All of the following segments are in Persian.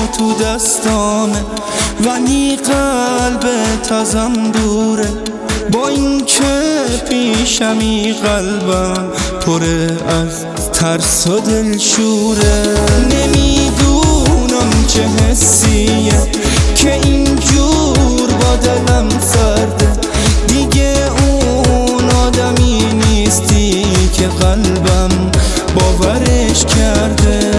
تو دستامه ولی قلبت ازم دوره. با این که پیشمی قلبم پره از ترس و دلشوره. نمیدونم چه حسیه که اینجور با دلم سرده. دیگه اون آدمی نیستی که قلبم باورش کرده.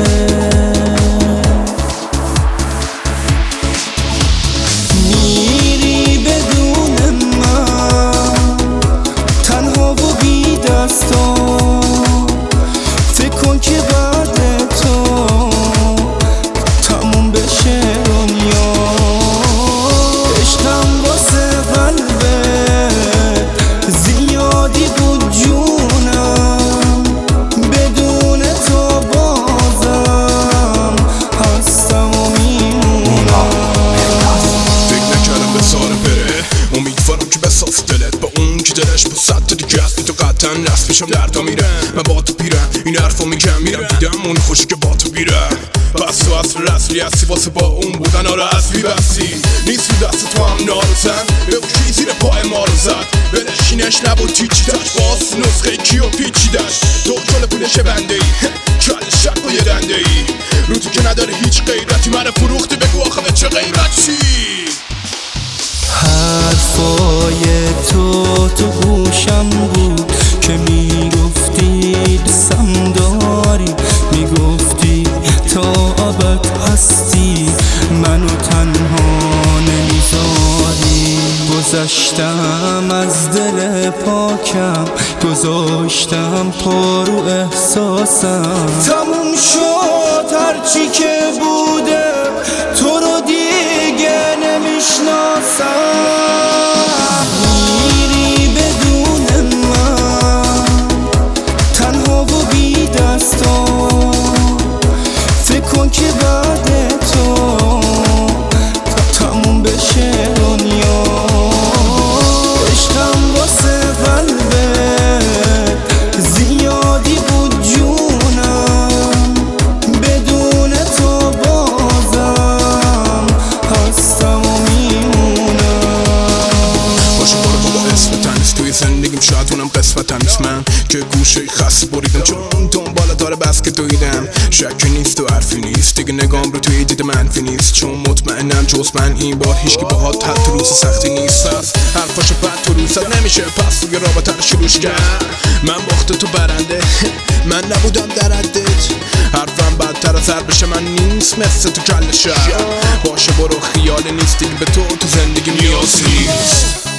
میری بدون من تنها و بی دستا. فکر کن که بعد تو تموم بشه دنیا. عشقم واسه قلبت زیادی بود جونم. بدون تو بازم هستم و میمونم. فکر نکردم به ساره بره، امیدوارم که بساز دلت با اون که دلش با صد تا دیگه است. به تو قطعا رست پیشم دردا میره، من با تو پیرم این حرفا میگم. میرم دیدم اون خوشی که با تو بیره. بس تو اصل رسلی هستی واسه با اون بودن آره از بیبستی. نیست رو دست تو هم نارزن به اون کی زیر پای ما رو زد. بنشینش نبود تیچیدش باز نسخه کی و پیچیدش. دکتر پولش بنده ای کل شک با یه دنده ای. رو تو که نداره هیچ غیرتی من فروختی بگو آخه به چه قیمتی. حرفای تو گوشم بود که میگفتی دستم داری. میگفتی تا ابد هستی منو تنها نمیذاری. گذشتم از دل پاکم گذاشتم پا رو احساسم. تموم شد هرچی که بوده تو رو دیگه نمیشناسم. میری بدون من تنها و بی دستا. فکر کن که بعد تو تموم بشه دنیا. عشقم واسه قلبت زیادی بود جونم. بدون تو بازم هستم و میمونم. باشه برو بابا اسمتن نیست توی زندگیم شاید اونم قسمتم نیست. من که گوشه خسته بریدم چون دنبال داره بس که دویدم. شکی نیست و حرفی نیست دیگه نگام رو توی دید منفی نیست. چون مطمئنم جز من این بار هیچکی باهات حتی روز سختی نیست. از حرفاشو بد تو روزت نمیشه پس توی رابطه رو شروعش کرد. من باخت تو برنده من نبودم در حدت. حرفم بدتر از حرفش من نیست مثل تو کل شهر. باشه برو خیال نیست دیگه به تو زندگی نیاز نیست.